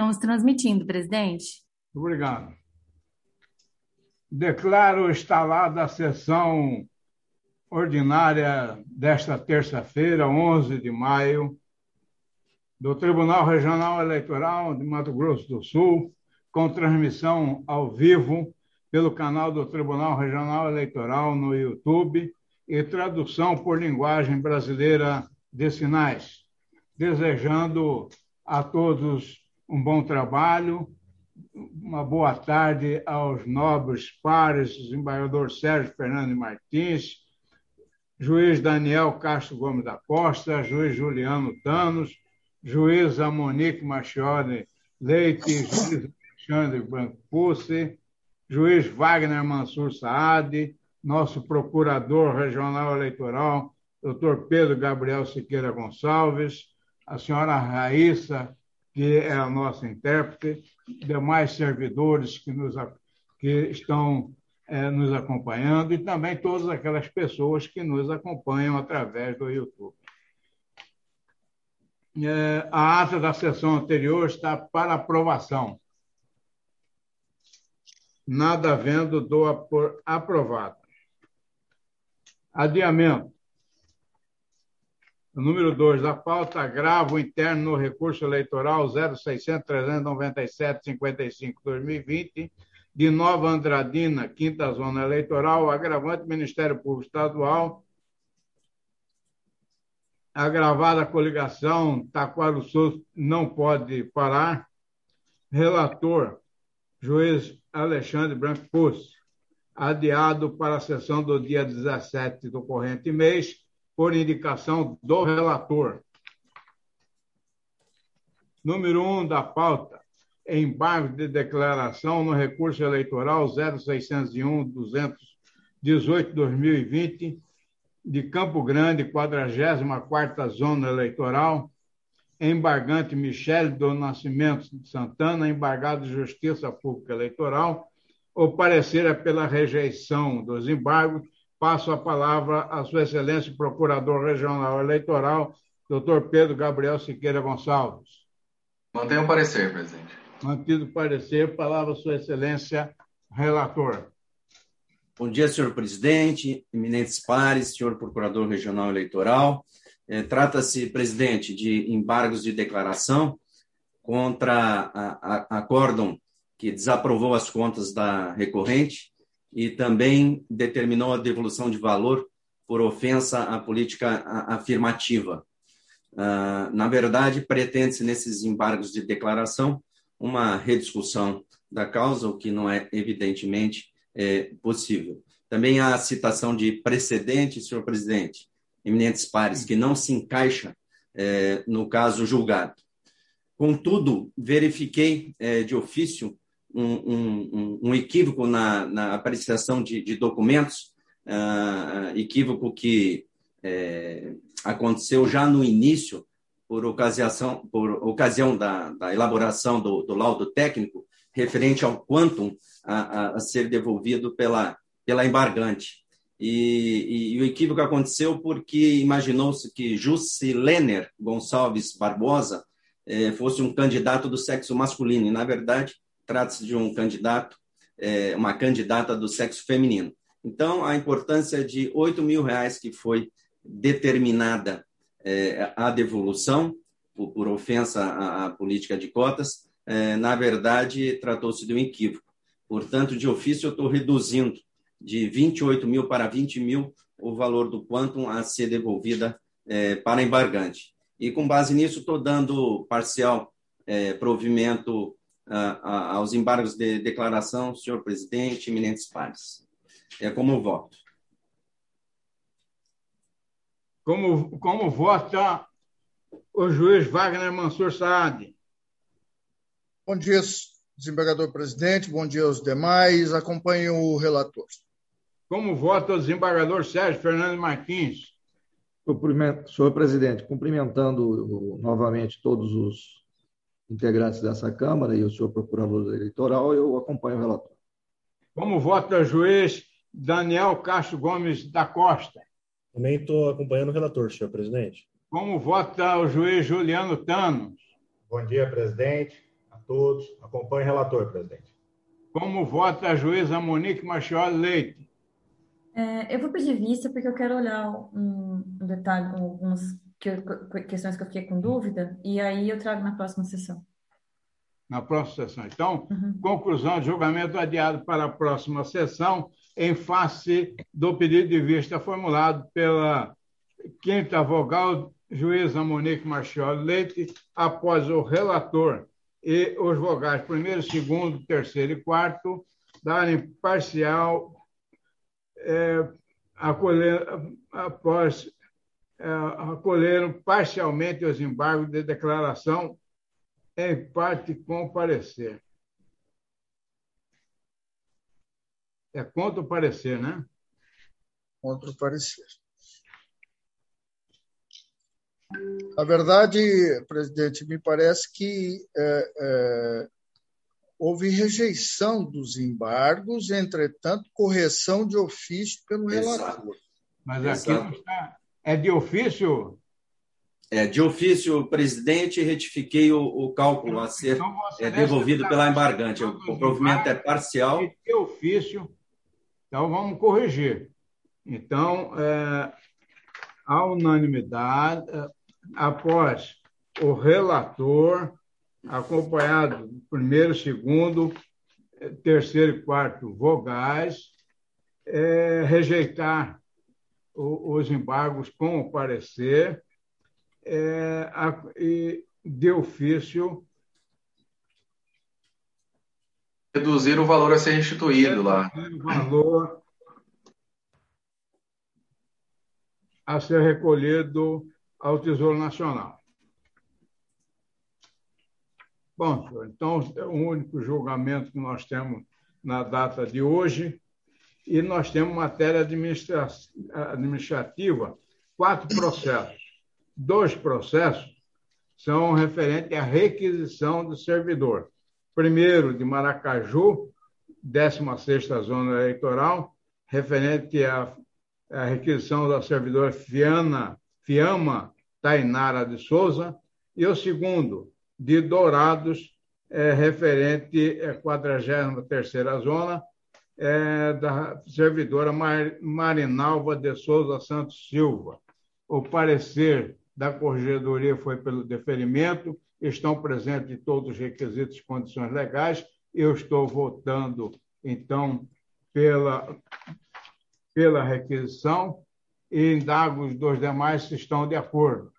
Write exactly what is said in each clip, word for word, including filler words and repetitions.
Estamos transmitindo, presidente. Obrigado. Declaro instalada a sessão ordinária desta terça-feira, onze de maio, do Tribunal Regional Eleitoral de Mato Grosso do Sul, com transmissão ao vivo pelo canal do Tribunal Regional Eleitoral no YouTube e tradução por linguagem brasileira de sinais. Desejando a todos um bom trabalho, uma boa tarde aos nobres pares, desembargador Sérgio Fernando Martins, juiz Daniel Castro Gomes da Costa, juiz Juliano Thanos, juíza Monique Machione Leite, juiz Alexandre Branco Pussi, juiz Wagner Mansur Saad, nosso procurador regional eleitoral, doutor Pedro Gabriel Siqueira Gonçalves, a senhora Raíssa, que é a nossa intérprete, demais servidores que, nos, que estão é, nos acompanhando e também todas aquelas pessoas que nos acompanham através do YouTube. É, a ata da sessão anterior está para aprovação. Nada havendo, dou por aprovado. Adiamento. O número dois da pauta, agravo interno no recurso eleitoral zero seiscentos, trezentos e noventa e sete, cinquenta e cinco, dois mil e vinte, de Nova Andradina, quinta Zona Eleitoral, agravante Ministério Público Estadual, agravada coligação, Taquarussu não pode parar, relator, juiz Alexandre Branco Pussi, adiado para a sessão do dia dezessete do corrente mês, por indicação do relator. Número um da pauta, embargo de declaração no recurso eleitoral zero seiscentos e um, duzentos e dezoito, dois mil e vinte, de Campo Grande, quadragésima quarta Zona Eleitoral, embargante Michele do Nascimento de Santana, embargado de Justiça Pública Eleitoral. O parecer é pela rejeição dos embargos. Passo a palavra à Sua Excelência, Procurador Regional Eleitoral, doutor Pedro Gabriel Siqueira Gonçalves. Mantenha o parecer, presidente. Mantido o parecer, palavra à Sua Excelência, relator. Bom dia, senhor presidente, eminentes pares, senhor Procurador Regional Eleitoral. É, trata-se, presidente, de embargos de declaração contra a, a, a acórdão que desaprovou as contas da recorrente e também determinou a devolução de valor por ofensa à política afirmativa. Uh, na verdade, pretende-se nesses embargos de declaração uma rediscussão da causa, o que não é evidentemente é, possível. Também há a citação de precedente, senhor presidente, eminentes pares, que não se encaixa é, no caso julgado. Contudo, verifiquei é, de ofício Um, um, um equívoco na, na apreciação de, de documentos, uh, equívoco que é, aconteceu já no início, por ocasião, por ocasião da, da elaboração do, do laudo técnico, referente ao quantum a, a, a ser devolvido pela, pela embargante. E, e, e o equívoco aconteceu porque imaginou-se que Jusilener Gonçalves Barbosa eh, fosse um candidato do sexo masculino, e, na verdade, trata-se de um candidato, é, uma candidata do sexo feminino. Então, a importância de oito mil reais que foi determinada é, a devolução por, por ofensa à, à política de cotas, é, na verdade, tratou-se de um equívoco. Portanto, de ofício, eu estou reduzindo de vinte e oito mil para vinte mil o valor do quantum a ser devolvida é, para embargante. E, com base nisso, estou dando parcial é, provimento aos embargos de declaração, senhor presidente, eminentes pares. É como voto. Como, como vota o juiz Wagner Mansur Saad? Bom dia, desembargador presidente, bom dia aos demais, acompanho o relator. Como vota o desembargador Sérgio Fernando Martins? Senhor presidente, cumprimentando novamente todos os integrantes dessa Câmara e o senhor Procurador Eleitoral, eu acompanho o relator. Como vota o juiz Daniel Castro Gomes da Costa? Também estou acompanhando o relator, senhor presidente. Como vota o juiz Juliano Thanos? Bom dia, presidente. todos. Acompanhe o relator, presidente. Como vota a juíza Monique Marchioli Leite? É, eu vou pedir vista porque eu quero olhar um, um detalhe, algumas que eu- questões que eu fiquei com dúvida, e aí eu trago na próxima sessão. Na próxima sessão. Então, Uhum. conclusão de julgamento adiado para a próxima sessão, em face do pedido de vista formulado pela quinta vogal, juíza Monique Marchioli Leite, após o relator e os vogais primeiro, segundo, terceiro e quarto darem parcial, é, acolher, após é, acolheram parcialmente os embargos de declaração, em parte com parecer. É contra o parecer, né? Contra o parecer. Na verdade, presidente, me parece que é, é, houve rejeição dos embargos, entretanto, correção de ofício pelo Exato. relator. Mas aqui Exato. não está. É de ofício? É, de ofício, presidente, retifiquei o, o cálculo a ser Então, Vossa é, Excelência, devolvido está pela embargante. O, todos o provimento é embargos parcial. e de ofício. Então, vamos corrigir. Então, é, a unanimidade, é, após o relator, acompanhado do primeiro, segundo, é, terceiro e quarto vogais, é, rejeitar o, os embargos com o parecer é, a, e de ofício Reduzir o valor a ser restituído lá. o valor a ser recolhido ao Tesouro Nacional. Bom, senhor, então é o único julgamento que nós temos na data de hoje, e nós temos matéria administra- administrativa, quatro processos. Dois processos são referentes à requisição do servidor. Primeiro, de Maracaju, décima sexta Zona Eleitoral, referente à, à requisição da servidora Fiana, Fiamma Tainara de Souza, e o segundo, de Dourados, é, referente à quadragésima terceira Zona, é, da servidora Mar, Marinalva de Souza Santos Silva. O parecer da Corregedoria foi pelo deferimento, estão presentes todos os requisitos e condições legais. Eu estou votando, então, pela, pela requisição e indago os dois demais se estão de acordo.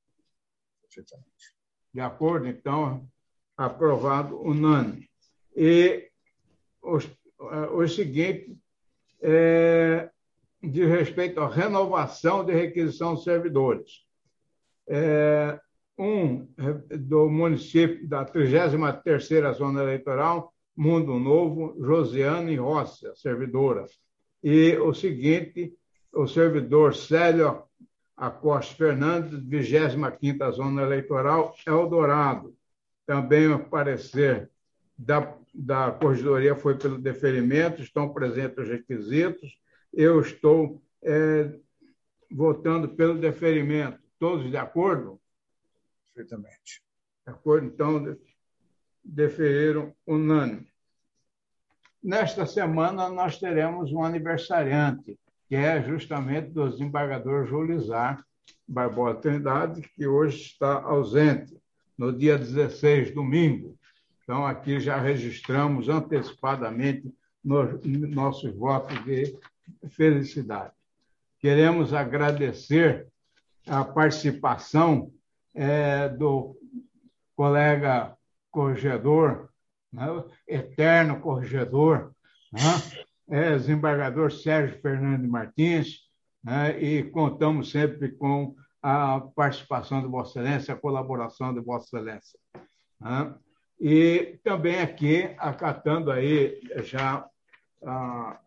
De acordo, então, aprovado unânime. E os, o seguinte, é, de respeito à renovação de requisição de servidores. É, um do município da trigésima terceira Zona Eleitoral, Mundo Novo, Josiane Rossi, servidora. E o seguinte, o servidor Célio Acosta Fernandes, vigésima quinta Zona Eleitoral, Eldorado. Também o parecer da, da Corregedoria foi pelo deferimento, estão presentes os requisitos. Eu estou é, votando pelo deferimento. Todos de acordo? Perfeitamente. De acordo, então, deferiram unânime. Nesta semana, nós teremos um aniversariante, que é justamente do desembargador Julizar Barbosa Trindade, que hoje está ausente, no dia dezesseis, domingo. Então, aqui já registramos antecipadamente nos nossos votos de felicidade. Queremos agradecer a participação é, do colega corregedor, né, eterno corregedor, né, é, desembargador Sérgio Fernandes Martins, né, e contamos sempre com a participação de Vossa Excelência, a colaboração de Vossa Excelência. Né, e também aqui, acatando aí já a,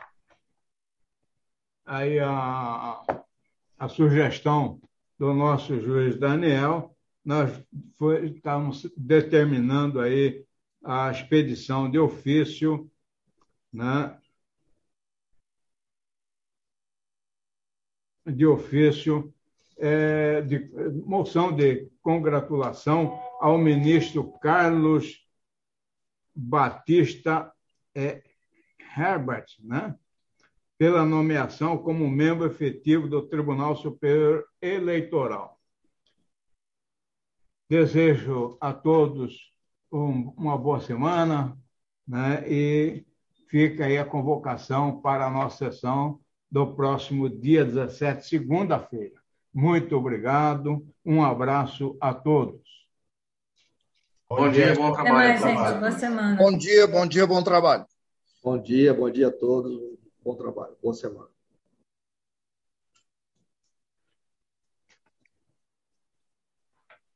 aí a, a sugestão do nosso juiz Daniel, nós foi, estamos determinando aí a expedição de ofício, né, de ofício, é, de moção de congratulação ao ministro Carlos Batista é, Herbert, né? Pela nomeação como membro efetivo do Tribunal Superior Eleitoral. Desejo a todos um, uma boa semana, né? E fica aí a convocação para a nossa sessão do próximo dia dezessete, segunda-feira. Muito obrigado, um abraço a todos. Bom dia, bom Até trabalho. mais, gente. Boa semana. Bom dia, bom dia, bom trabalho. Bom dia, bom dia a todos. Bom trabalho, boa semana.